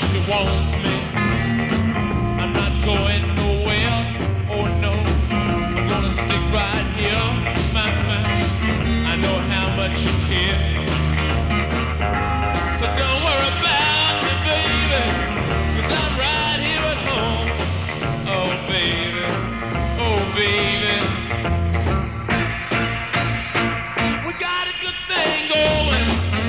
she wants me. I'm not going nowhere. Oh no, I'm gonna stick right here. My, I know how much you care. So don't worry about me, baby, 'cause I'm right here at home. Oh baby, oh baby. We got a good thing going.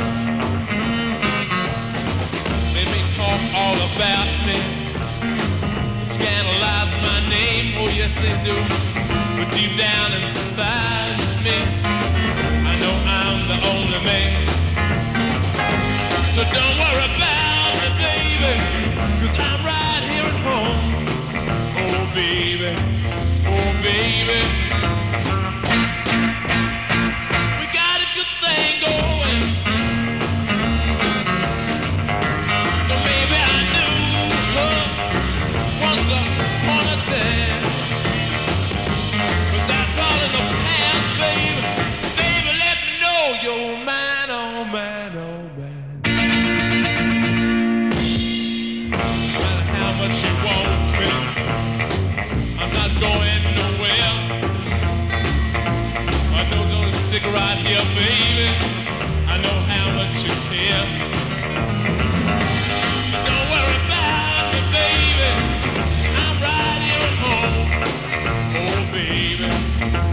Let me talk all about me. Scandalize my name, oh yes they do. But deep down inside me, I know I'm the only man. So don't worry about me, baby, 'cause I'm right here at home. Oh baby, oh baby. We got a good thing going. So maybe I knew her once upon a time. But that's all in the past, baby. Baby, let me know you're mine, oh mine, oh mine. No matter how much you want me, I'm not going nowhere. I know gonna stick right here, baby. I know how much you care. But don't worry about me, baby. I'm right here at home. Oh, baby.